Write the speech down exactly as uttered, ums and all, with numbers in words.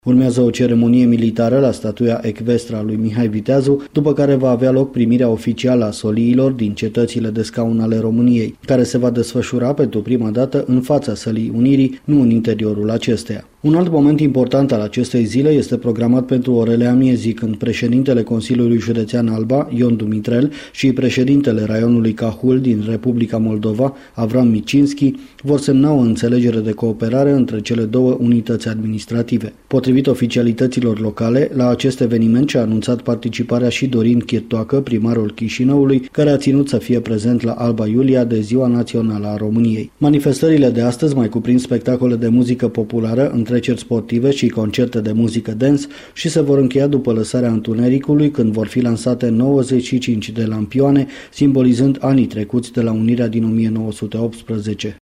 Urmează o ceremonie militară la statuia ecvestră a lui Mihai Viteazu, după care va avea loc primirea oficială a soliilor din cetățile de scaun ale României, care se va desfășura pentru prima dată în fața Sălii Unirii, nu în interiorul acesteia. Un alt moment important al acestei zile este programat pentru orele amiezii, când președintele Consiliului Județean Alba, Ion Dumitrel, și președintele raionului Cahul din Republica Moldova, Avram Micinski, vor semna o înțelegere de cooperare între cele două unități administrative. Potrivit oficialităților locale, la acest eveniment și-a anunțat participarea și Dorin Chirtoacă, primarul Chișinăului, care a ținut să fie prezent la Alba Iulia de Ziua Națională a României. Manifestările de astăzi mai cuprind spectacole de muzică populară, întreceri sportive și concerte de muzică dance și se vor încheia după lăsarea întunericului, când vor fi lansate nouăzeci și cinci de lampioane, simbolizând anii trecuți de la unirea din o mie nouă sute optsprezece.